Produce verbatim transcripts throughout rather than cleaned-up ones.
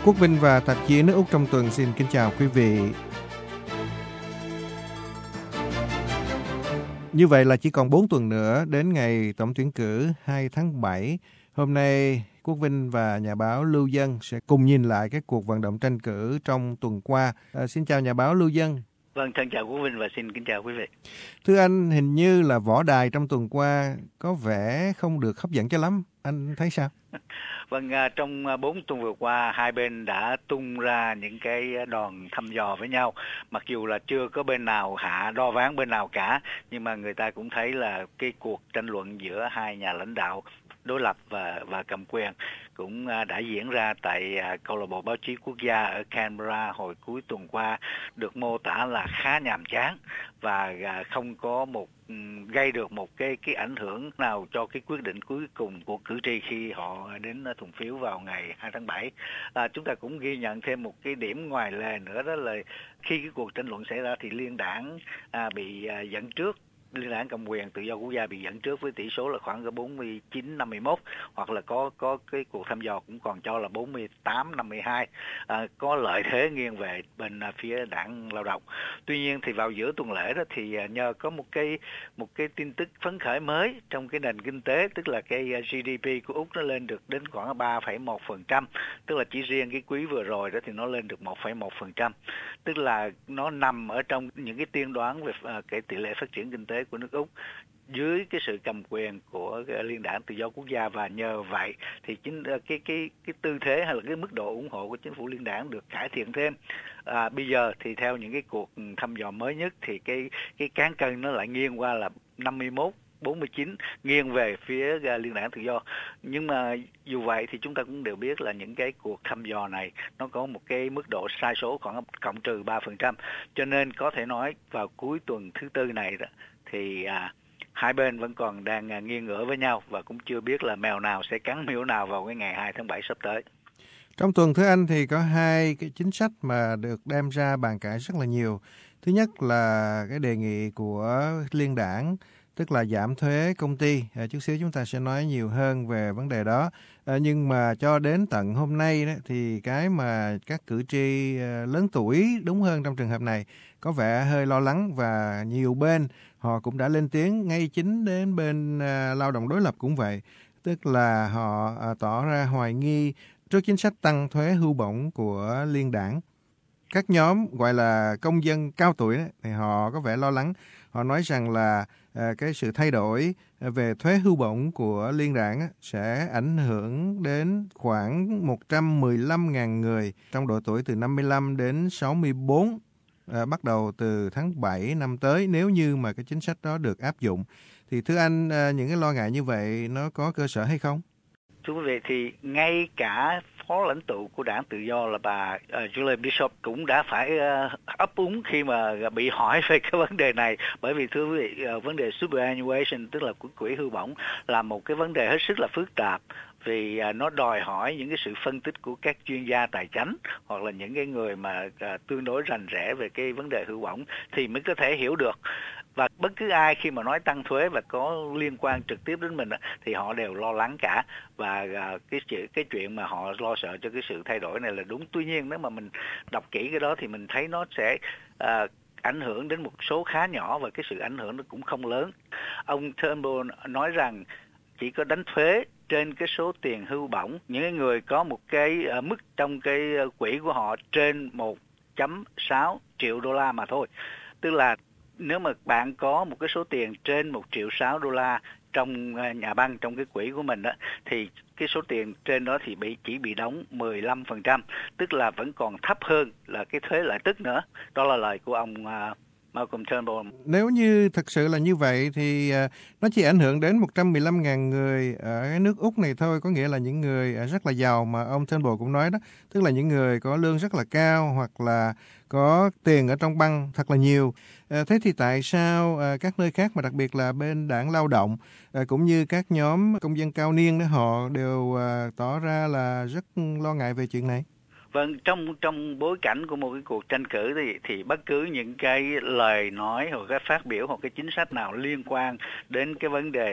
Quốc Vinh và tạp chí Nước Úc trong tuần xin kính chào quý vị. Như vậy là chỉ còn bốn tuần nữa đến ngày tổng tuyển cử hai tháng bảy. Hôm nay, Quốc Vinh và nhà báo Lưu Dân sẽ cùng nhìn lại các cuộc vận động tranh cử trong tuần qua. À, xin chào nhà báo Lưu Dân. Vâng, thân chào Quốc Vinh và xin kính chào quý vị. Thưa anh, hình như là võ đài trong tuần qua có vẻ không được hấp dẫn cho lắm. Anh thấy sao? Vâng, trong bốn tuần vừa qua, hai bên đã tung ra những cái đòn thăm dò với nhau. Mặc dù là chưa có bên nào hạ đo ván bên nào cả, nhưng mà người ta cũng thấy là cái cuộc tranh luận giữa hai nhà lãnh đạo đối lập và và cầm quyền cũng đã diễn ra tại câu lạc bộ báo chí quốc gia ở Canberra hồi cuối tuần qua, được mô tả là khá nhàm chán và không có một gây được một cái cái ảnh hưởng nào cho cái quyết định cuối cùng của cử tri khi họ đến thuần phiếu vào ngày hai tháng bảy. À, chúng ta cũng ghi nhận thêm một cái điểm ngoài lề nữa, đó là khi cái cuộc tranh luận xảy ra thì liên đảng à, bị à, dẫn trước. Liên đảng cầm quyền Tự do Quốc gia bị dẫn trước với tỷ số là khoảng bốn mươi chín năm mươi mốt, hoặc là có có cái cuộc thăm dò cũng còn cho là bốn mươi tám năm mươi hai, à, có lợi thế nghiêng về bên phía đảng Lao động. Tuy nhiên thì vào giữa tuần lễ đó thì nhờ có một cái một cái tin tức phấn khởi mới trong cái nền kinh tế, tức là cái giê đê pê của Úc nó lên được đến khoảng ba phẩy một phần trăm, tức là chỉ riêng cái quý vừa rồi đó thì nó lên được một phẩy một phần trăm, tức là nó nằm ở trong những cái tiên đoán về cái tỷ lệ phát triển kinh tế của nước Úc dưới cái sự cầm quyền của Liên đảng Tự do Quốc gia, và nhờ vậy thì chính cái cái cái tư thế hay là cái mức độ ủng hộ của chính phủ liên đảng được cải thiện thêm. À, bây giờ thì theo những cái cuộc thăm dò mới nhất thì cái cái cán cân nó lại nghiêng qua là năm mươi mốt bốn mươi chín, nghiêng về phía Liên đảng Tự do. Nhưng mà dù vậy thì chúng ta cũng đều biết là những cái cuộc thăm dò này nó có một cái mức độ sai số khoảng cộng trừ ba phần trăm, cho nên có thể nói vào cuối tuần thứ tư này đó thì à, hai bên vẫn còn đang à, nghiêng ngửa với nhau, và cũng chưa biết là mèo nào sẽ cắn miễu nào vào cái ngày hai tháng bảy sắp tới. Trong tuần thưa anh thì có hai cái chính sách mà được đem ra bàn cãi rất là nhiều. Thứ nhất là cái đề nghị của Liên đảng, tức là giảm thuế công ty. À, chút xíu chúng ta sẽ nói nhiều hơn về vấn đề đó. À, nhưng mà cho đến tận hôm nay đó, thì cái mà các cử tri à, lớn tuổi, đúng hơn trong trường hợp này, có vẻ hơi lo lắng, và nhiều bên họ cũng đã lên tiếng, ngay chính đến bên à, lao động đối lập cũng vậy. Tức là họ à, tỏ ra hoài nghi trước chính sách tăng thuế hưu bổng của Liên đảng. Các nhóm gọi là công dân cao tuổi đó, thì họ có vẻ lo lắng. Họ nói rằng là à, cái sự thay đổi về thuế hưu bổng của Liên đảng á, sẽ ảnh hưởng đến khoảng một trăm mười lăm nghìn người trong độ tuổi từ năm mươi lăm đến sáu mươi tư, à, bắt đầu từ tháng bảy năm tới, nếu như mà cái chính sách đó được áp dụng. Thì thưa anh, à, những cái lo ngại như vậy nó có cơ sở hay không? Thưa quý vị, thì ngay cả phó lãnh tụ của đảng Tự do là bà uh, Julie Bishop cũng đã phải uh, ấp úng khi mà bị hỏi về cái vấn đề này, bởi vì thưa quý vị, uh, vấn đề superannuation, tức là quỹ hưu bổng, là một cái vấn đề hết sức là phức tạp, vì uh, nó đòi hỏi những cái sự phân tích của các chuyên gia tài chính hoặc là những cái người mà uh, tương đối rành rẽ về cái vấn đề hưu bổng thì mới có thể hiểu được. Và bất cứ ai khi mà nói tăng thuế và có liên quan trực tiếp đến mình thì họ đều lo lắng cả, và cái chuyện cái chuyện mà họ lo sợ cho cái sự thay đổi này là đúng. Tuy nhiên nếu mà mình đọc kỹ cái đó thì mình thấy nó sẽ à, ảnh hưởng đến một số khá nhỏ, và cái sự ảnh hưởng nó cũng không lớn. Ông Turnbull nói rằng chỉ có đánh thuế trên cái số tiền hưu bổng những người có một cái uh, mức trong cái quỹ của họ trên một phẩy sáu triệu đô la mà thôi. Tức là nếu mà bạn có một cái số tiền trên một triệu sáu đô la trong nhà băng, trong cái quỹ của mình đó, thì cái số tiền trên đó thì bị chỉ bị đóng mười lăm phần trăm, tức là vẫn còn thấp hơn là cái thuế lợi tức nữa. Đó là lời của ông uh, Malcolm Turnbull. Nếu như thực sự là như vậy thì uh, nó chỉ ảnh hưởng đến một trăm mười lăm nghìn người ở cái nước Úc này thôi, có nghĩa là những người rất là giàu mà ông Turnbull cũng nói đó, tức là những người có lương rất là cao hoặc là có tiền ở trong băng thật là nhiều. À, thế thì tại sao à, các nơi khác, mà đặc biệt là bên đảng Lao động à, cũng như các nhóm công dân cao niên đó, họ đều à, tỏ ra là rất lo ngại về chuyện này? Vâng, trong trong bối cảnh của một cái cuộc tranh cử thì thì bất cứ những cái lời nói hoặc cái phát biểu hoặc cái chính sách nào liên quan đến cái vấn đề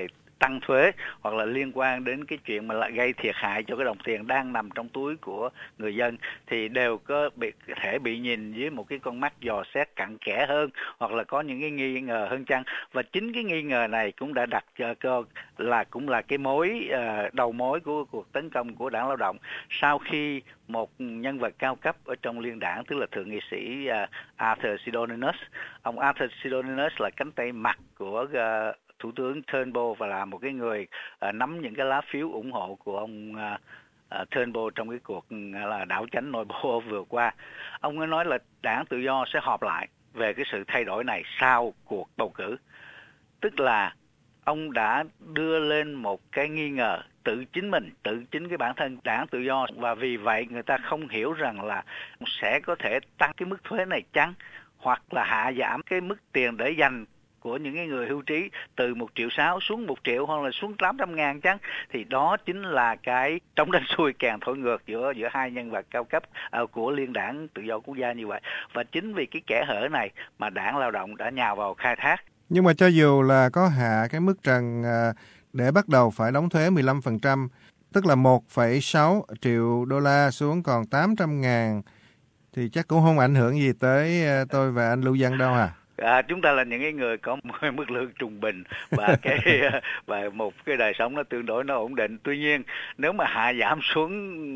tăng thuế hoặc là liên quan đến cái chuyện mà lại gây thiệt hại cho cái đồng tiền đang nằm trong túi của người dân thì đều có bị thể bị nhìn dưới một cái con mắt dò xét cặn kẽ hơn, hoặc là có những cái nghi ngờ hơn chăng. Và chính cái nghi ngờ này cũng đã đặt cho là cũng là cái mối uh, đầu mối của cuộc tấn công của Đảng Lao động sau khi một nhân vật cao cấp ở trong liên đảng, tức là thượng nghị sĩ uh, Arthur Sidonius. Ông Arthur Sidonius là cánh tay mặt của uh, Thủ tướng Turnbull và là một cái người uh, nắm những cái lá phiếu ủng hộ của ông uh, uh, Turnbull trong cái cuộc uh, là đảo chánh nội bộ vừa qua. Ông ấy nói là Đảng Tự Do sẽ họp lại về cái sự thay đổi này sau cuộc bầu cử. Tức là ông đã đưa lên một cái nghi ngờ tự chính mình, tự chính cái bản thân Đảng Tự Do, và vì vậy người ta không hiểu rằng là sẽ có thể tăng cái mức thuế này chăng, hoặc là hạ giảm cái mức tiền để dành của những cái người hưu trí từ một triệu sáu xuống một triệu hoặc là xuống tám trăm ngàn chăng. Thì đó chính là cái trống đánh xuôi kèn thổi ngược giữa giữa hai nhân vật cao cấp uh, của Liên đảng Tự Do Quốc gia như vậy. Và chính vì cái kẽ hở này mà Đảng Lao động đã nhào vào khai thác. Nhưng mà cho dù là có hạ cái mức trần uh, để bắt đầu phải đóng thuế mười lăm phần trăm, tức là một phẩy sáu triệu đô la xuống còn tám trăm ngàn, thì chắc cũng không ảnh hưởng gì tới uh, tôi và anh Lưu Dân đâu hả? À, chúng ta là những cái người có mức lương trung bình và cái và một cái đời sống nó tương đối nó ổn định. Tuy nhiên nếu mà hạ giảm xuống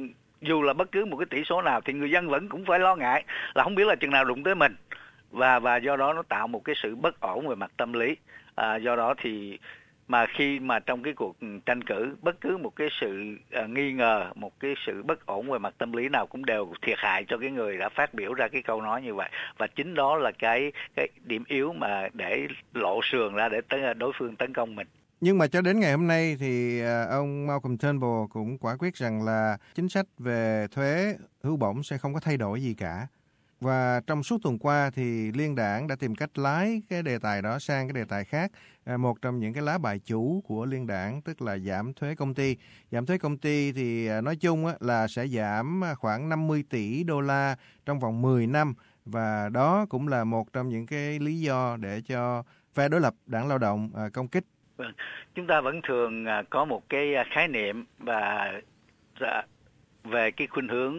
dù là bất cứ một cái tỷ số nào thì người dân vẫn cũng phải lo ngại là không biết là chừng nào đụng tới mình, và và do đó nó tạo một cái sự bất ổn về mặt tâm lý. À, do đó thì mà khi mà trong cái cuộc tranh cử, bất cứ một cái sự uh, nghi ngờ, một cái sự bất ổn về mặt tâm lý nào cũng đều thiệt hại cho cái người đã phát biểu ra cái câu nói như vậy. Và chính đó là cái cái điểm yếu mà để lộ sườn ra để tấn, đối phương tấn công mình. Nhưng mà cho đến ngày hôm nay thì ông Malcolm Turnbull cũng quả quyết rằng là chính sách về thuế hưu bổng sẽ không có thay đổi gì cả. Và trong suốt tuần qua thì Liên đảng đã tìm cách lái cái đề tài đó sang cái đề tài khác. Một trong những cái lá bài chủ của Liên đảng tức là giảm thuế công ty. Giảm thuế công ty thì nói chung là sẽ giảm khoảng năm mươi tỷ đô la trong vòng mười năm. Và đó cũng là một trong những cái lý do để cho phe đối lập Đảng Lao động công kích. Vâng, chúng ta vẫn thường có một cái khái niệm và về cái khuynh hướng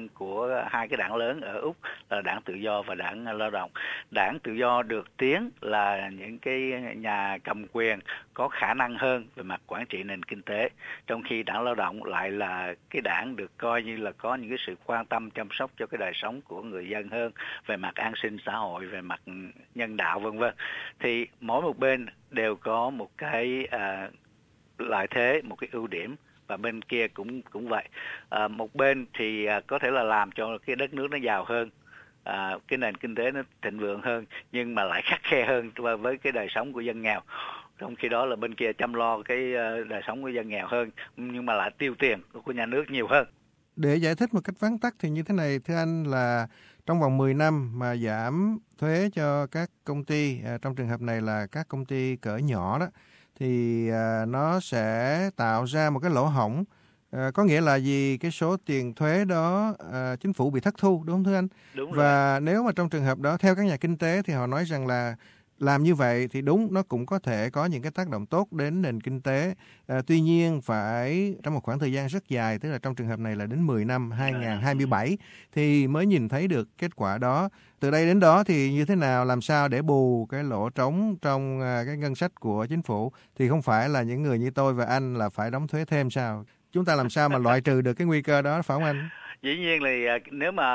của hai cái đảng lớn ở Úc là Đảng Tự Do và Đảng Lao động. Đảng Tự Do được tiếng là những cái nhà cầm quyền có khả năng hơn về mặt quản trị nền kinh tế, trong khi Đảng Lao động lại là cái đảng được coi như là có những cái sự quan tâm chăm sóc cho cái đời sống của người dân hơn về mặt an sinh xã hội, về mặt nhân đạo vân vân. Thì mỗi một bên đều có một cái à, lợi thế, một cái ưu điểm, và bên kia cũng cũng vậy. À, một bên thì à, có thể là làm cho cái đất nước nó giàu hơn, à, cái nền kinh tế nó thịnh vượng hơn, nhưng mà lại khắt khe hơn với cái đời sống của dân nghèo. Trong khi đó là bên kia chăm lo cái đời sống của dân nghèo hơn, nhưng mà lại tiêu tiền của nhà nước nhiều hơn. Để giải thích một cách vắn tắt thì như thế này, thưa anh, là trong vòng mười năm mà giảm thuế cho các công ty, à, trong trường hợp này là các công ty cỡ nhỏ đó, thì à, nó sẽ tạo ra một cái lỗ hổng. À, có nghĩa là gì? Cái số tiền thuế đó à, chính phủ bị thất thu, đúng không thưa anh? Đúng Và rồi. nếu mà trong trường hợp đó, theo các nhà kinh tế thì họ nói rằng là làm như vậy thì đúng, nó cũng có thể có những cái tác động tốt đến nền kinh tế. À, tuy nhiên phải trong một khoảng thời gian rất dài, tức là trong trường hợp này là đến mười năm, hai không hai bảy thì mới nhìn thấy được kết quả đó. Từ đây đến đó thì như thế nào, làm sao để bù cái lỗ trống trong cái ngân sách của chính phủ, thì không phải là những người như tôi và anh là phải đóng thuế thêm sao? Chúng ta làm sao mà loại trừ được cái nguy cơ đó, phải không anh? Dĩ nhiên là nếu mà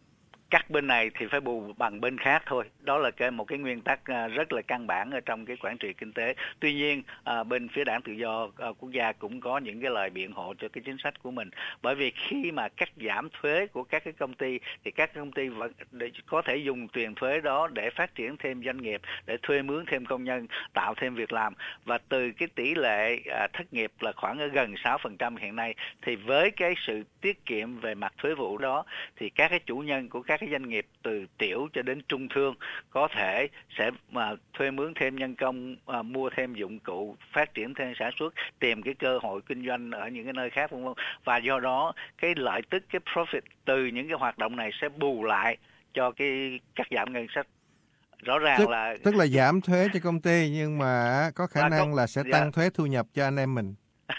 cắt bên này thì phải bù bằng bên khác thôi. Đó là cái một cái nguyên tắc rất là căn bản ở trong cái quản trị kinh tế. Tuy nhiên à, bên phía Đảng Tự Do à, Quốc gia cũng có những cái lời biện hộ cho cái chính sách của mình. Bởi vì khi mà cắt giảm thuế của các cái công ty thì các công ty vẫn để có thể dùng tiền thuế đó để phát triển thêm doanh nghiệp, để thuê mướn thêm công nhân, tạo thêm việc làm. Và từ cái tỷ lệ à, thất nghiệp là khoảng ở gần sáu phần trăm hiện nay, thì với cái sự tiết kiệm về mặt thuế vụ đó thì các cái chủ nhân của các cái doanh nghiệp từ tiểu cho đến trung thương có thể sẽ mà thuê mướn thêm nhân công, à, mua thêm dụng cụ, phát triển thêm sản xuất, tìm cái cơ hội kinh doanh ở những cái nơi khác, vân vân. Và do đó cái lợi tức, cái profit từ những cái hoạt động này sẽ bù lại cho cái cắt giảm ngân sách. rõ ràng tức, là tức là giảm thuế cho công ty nhưng mà có khả là năng có, là sẽ dạ. tăng thuế thu nhập cho anh em mình.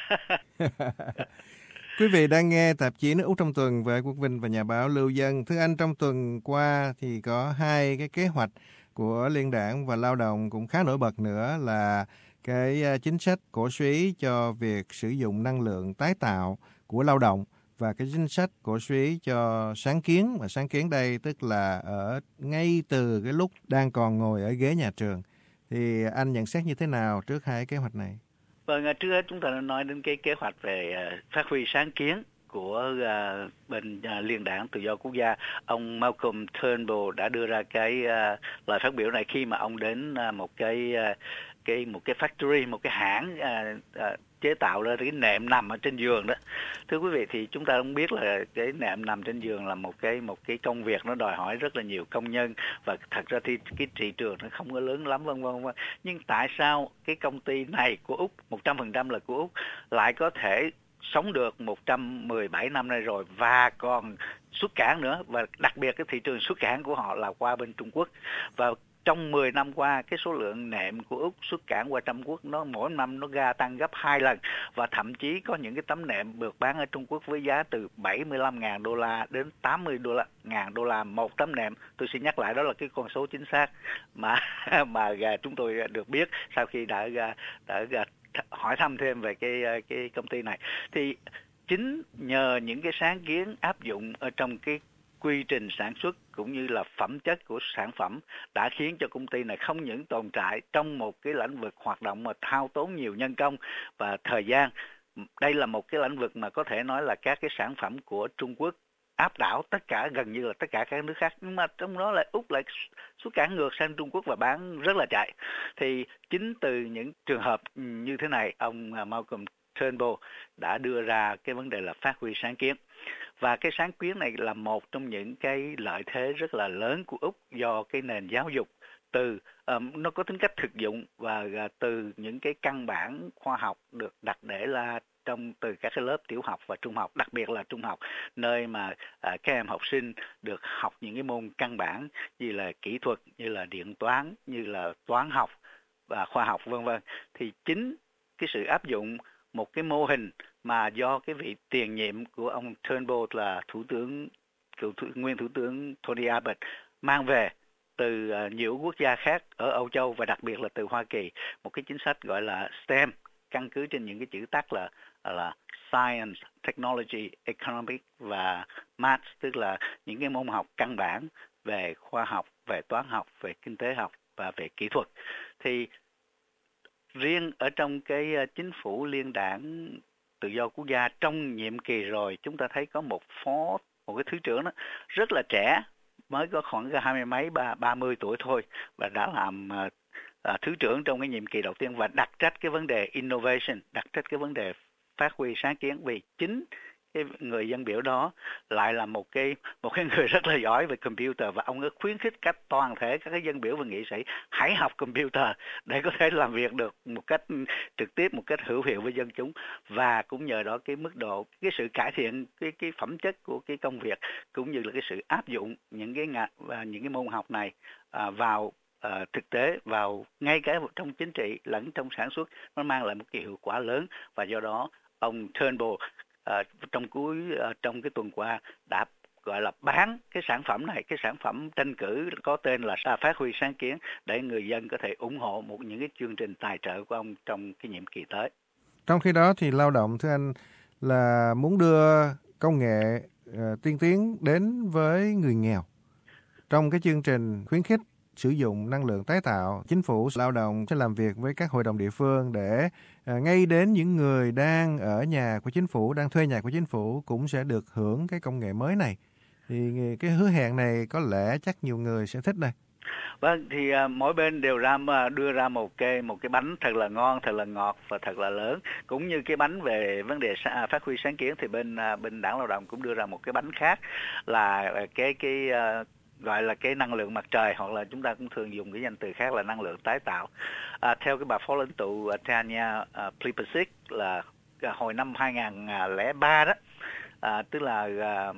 Quý vị đang nghe tạp chí Nước Úc trong tuần với Quốc Vinh và nhà báo Lưu Dân. Thưa anh, trong tuần qua thì có hai cái kế hoạch của Liên đảng và Lao động cũng khá nổi bật nữa là cái chính sách cổ súy cho việc sử dụng năng lượng tái tạo của lao động và cái chính sách cổ súy cho sáng kiến. Và sáng kiến đây tức là ở ngay từ cái lúc đang còn ngồi ở ghế nhà trường. Thì anh nhận xét như thế nào trước hai kế hoạch này? Vâng, trước hết chúng ta đã nói đến cái kế hoạch về uh, phát huy sáng kiến của uh, bên uh, Liên đảng Tự do Quốc gia. Ông Malcolm Turnbull đã đưa ra cái uh, lời phát biểu này khi mà ông đến uh, một cái uh, cái một cái factory, một cái hãng uh, uh, chế tạo ra cái nệm nằm ở trên giường đó. Thưa quý vị, thì chúng ta cũng biết là cái nệm nằm trên giường là một cái một cái công việc nó đòi hỏi rất là nhiều công nhân, và thật ra thì cái thị trường nó không có lớn lắm, vân vân vân. Nhưng tại sao cái công ty này của Úc, một trăm phần trăm là của Úc, lại có thể sống được một trăm mười bảy năm nay rồi và còn xuất cảng nữa, và đặc biệt cái thị trường xuất cảng của họ là qua bên Trung Quốc. Và trong mười năm qua, cái số lượng nệm của Úc xuất cảng qua Trung Quốc nó mỗi năm nó gia tăng gấp hai lần, và thậm chí có những cái tấm nệm được bán ở Trung Quốc với giá từ bảy mươi lăm nghìn đô la đến tám mươi nghìn đô la một tấm nệm. Tôi xin nhắc lại, đó là cái con số chính xác mà mà chúng tôi được biết sau khi đã đã, đã hỏi thăm thêm về cái cái công ty này. Thì chính nhờ những cái sáng kiến áp dụng ở trong cái quy trình sản xuất cũng như là phẩm chất của sản phẩm đã khiến cho công ty này không những tồn tại trong một cái lĩnh vực hoạt động mà hao tốn nhiều nhân công và thời gian. Đây là một cái lĩnh vực mà có thể nói là các cái sản phẩm của Trung Quốc áp đảo tất cả, gần như là tất cả các nước khác, nhưng mà trong đó lại Úc lại xuất cảng ngược sang Trung Quốc và bán rất là chạy. Thì chính từ những trường hợp như thế này, ông Malcolm Turnbull đã đưa ra cái vấn đề là phát huy sáng kiến. Và cái sáng kiến này là một trong những cái lợi thế rất là lớn của Úc, do cái nền giáo dục từ um, nó có tính cách thực dụng, và uh, từ những cái căn bản khoa học được đặt để là trong từ các cái lớp tiểu học và trung học, đặc biệt là trung học, nơi mà uh, các em học sinh được học những cái môn căn bản như là kỹ thuật, như là điện toán, như là toán học và khoa học vân vân. Thì chính cái sự áp dụng một cái mô hình mà do cái vị tiền nhiệm của ông Turnbull là thủ tướng cựu thủ, nguyên thủ tướng Tony Abbott mang về từ uh, nhiều quốc gia khác ở Âu Châu và đặc biệt là từ Hoa Kỳ, một cái chính sách gọi là STEM, căn cứ trên những cái chữ tắt là là Science, Technology, Economic và Math, tức là những cái môn học căn bản về khoa học, về toán học, về kinh tế học và về kỹ thuật. Thì riêng ở trong cái chính phủ Liên đảng Tự do Quốc gia trong nhiệm kỳ rồi, chúng ta thấy có một phó, một cái thứ trưởng đó rất là trẻ, mới có khoảng hai mươi mấy, ba, ba mươi tuổi thôi, và đã làm uh, uh, thứ trưởng trong cái nhiệm kỳ đầu tiên, và đặt trách cái vấn đề innovation, đặt trách cái vấn đề phát huy sáng kiến, vì chính cái người dân biểu đó lại là một cái một cái người rất là giỏi về computer, và ông ấy khuyến khích các toàn thể các cái dân biểu và nghị sĩ hãy học computer để có thể làm việc được một cách trực tiếp, một cách hữu hiệu với dân chúng. Và cũng nhờ đó cái mức độ, cái sự cải thiện cái cái phẩm chất của cái công việc, cũng như là cái sự áp dụng những cái ngành và những cái môn học này à, vào à, thực tế, vào ngay cả trong chính trị lẫn trong sản xuất, nó mang lại một cái hiệu quả lớn. Và do đó ông Turnbull À, trong cuối à, trong cái tuần qua đã gọi là bán cái sản phẩm này, cái sản phẩm tranh cử có tên là phát huy sáng kiến, để người dân có thể ủng hộ một những cái chương trình tài trợ của ông trong cái nhiệm kỳ tới. Trong khi đó thì lao động, thưa anh, là muốn đưa công nghệ uh, tiên tiến đến với người nghèo. Trong cái chương trình khuyến khích sử dụng năng lượng tái tạo, chính phủ lao động sẽ làm việc với các hội đồng địa phương để à, ngay đến những người đang ở nhà của chính phủ, đang thuê nhà của chính phủ cũng sẽ được hưởng cái công nghệ mới này. Thì cái hứa hẹn này có lẽ chắc nhiều người sẽ thích đây. Vâng, thì uh, mỗi bên đều ra uh, đưa ra một cái một cái bánh thật là ngon, thật là ngọt và thật là lớn. Cũng như cái bánh về vấn đề uh, phát huy sáng kiến, thì bên uh, bên Đảng Lao động cũng đưa ra một cái bánh khác, là uh, cái cái uh, gọi là cái năng lượng mặt trời, hoặc là chúng ta cũng thường dùng cái danh từ khác là năng lượng tái tạo. À, theo cái bà phó lãnh tụ uh, Tanya uh, Plibersek là uh, hồi năm hai không không ba đó, à, tức là uh,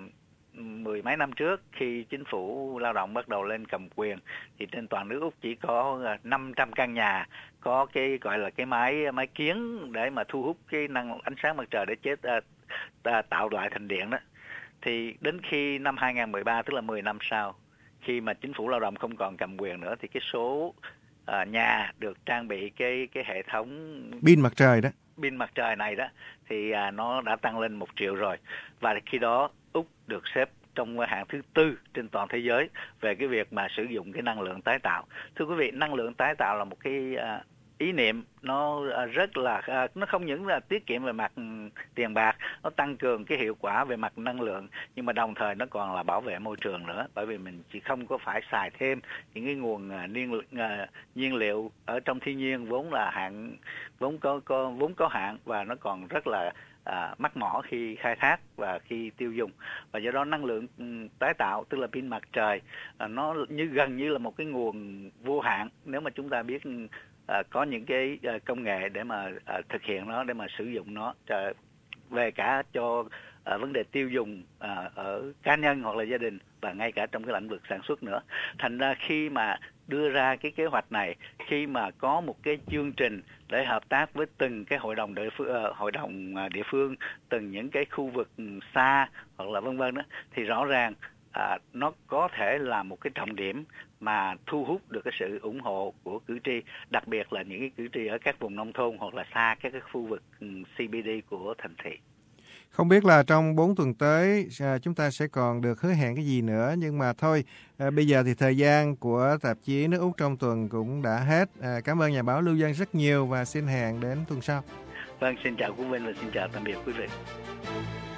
mười mấy năm trước khi chính phủ lao động bắt đầu lên cầm quyền thì trên toàn nước Úc chỉ có năm trăm căn nhà có cái gọi là cái mái mái kiếng để mà thu hút cái năng ánh sáng mặt trời để chế uh, tạo lại thành điện đó. Thì đến khi năm hai không một ba, tức là mười năm sau, khi mà chính phủ lao động không còn cầm quyền nữa thì cái số uh, nhà được trang bị cái cái hệ thống pin mặt trời đó pin mặt trời này đó thì uh, nó đã tăng lên một triệu rồi, và khi đó Úc được xếp trong hạng thứ tư trên toàn thế giới về cái việc mà sử dụng cái năng lượng tái tạo. Thưa quý vị, năng lượng tái tạo là một cái uh, ý niệm nó rất là nó không những là tiết kiệm về mặt tiền bạc, nó tăng cường cái hiệu quả về mặt năng lượng, nhưng mà đồng thời nó còn là bảo vệ môi trường nữa, bởi vì mình chỉ không có phải xài thêm những cái nguồn nhiên nhiên liệu ở trong thiên nhiên vốn là hạn vốn có, có vốn có hạn, và nó còn rất là à, mắc mỏ khi khai thác và khi tiêu dùng. Và do đó năng lượng tái tạo, tức là pin mặt trời, à, nó như gần như là một cái nguồn vô hạn nếu mà chúng ta biết À, có những cái à, công nghệ để mà à, thực hiện nó, để mà sử dụng nó à, về cả cho à, vấn đề tiêu dùng à, ở cá nhân hoặc là gia đình, và ngay cả trong cái lĩnh vực sản xuất nữa. Thành ra khi mà đưa ra cái kế hoạch này, khi mà có một cái chương trình để hợp tác với từng cái hội đồng địa phương, uh, hội đồng địa phương, từng những cái khu vực xa hoặc là vân vân đó, thì rõ ràng À, nó có thể là một cái trọng điểm mà thu hút được cái sự ủng hộ của cử tri, đặc biệt là những cái cử tri ở các vùng nông thôn hoặc là xa các cái khu vực xê bê đê của thành thị. Không biết là trong bốn tuần tới à, chúng ta sẽ còn được hứa hẹn cái gì nữa, nhưng mà thôi, à, bây giờ thì thời gian của tạp chí Nước Úc trong tuần cũng đã hết. À, cảm ơn nhà báo Lưu Dân rất nhiều và xin hẹn đến tuần sau. Vâng, xin chào quý vị và xin chào tạm biệt quý vị.